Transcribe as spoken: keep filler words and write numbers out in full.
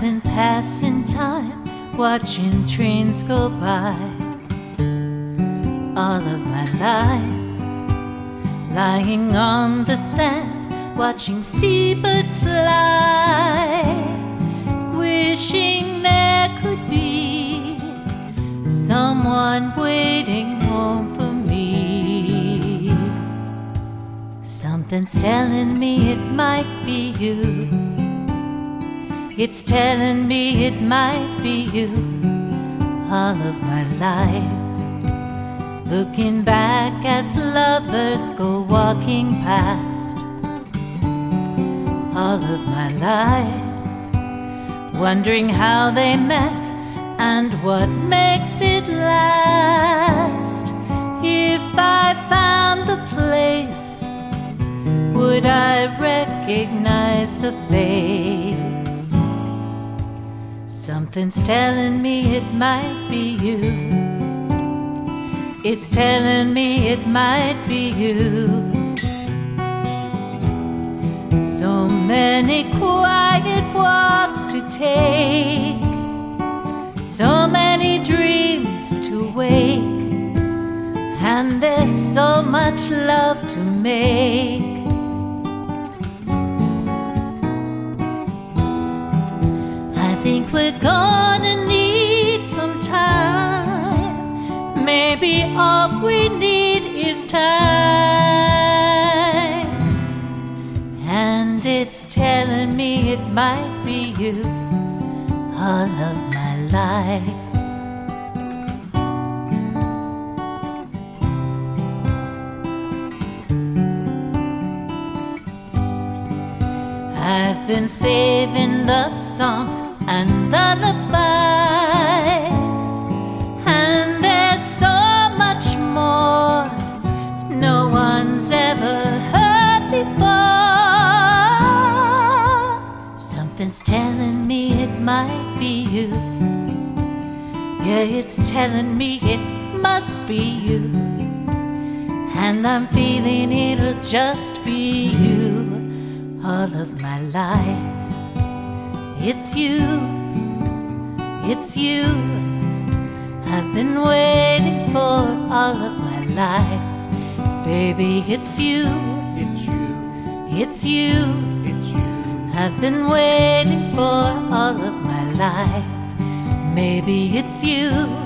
been passing time, watching trains go by. All of my life, lying on the sand, watching seabirds fly, wishing there could be someone waiting home for me. Something's telling me it might be you. It's telling me it might be you. All of my life, looking back as lovers go walking past. All of my life, wondering how they met and what makes it last. If I found the place, would I recognize the face? Something's telling me it might be you. It's telling me it might be you. So many quiet walks to take, so many dreams to wake, and there's so much love to make. I think we're gonna need some time. Maybe all we need is time. And it's telling me it might be you all of my life. I've been saving love songs and lullabies, and there's so much more no one's ever heard before. Something's telling me it might be you. Yeah, it's telling me it must be you. And I'm feeling it'll just be you all of my life. It's you, it's you. I've been waiting for all of my life. Baby, it's you, It's you, it's you. it's you, I've been waiting for all of my life. Maybe it's you,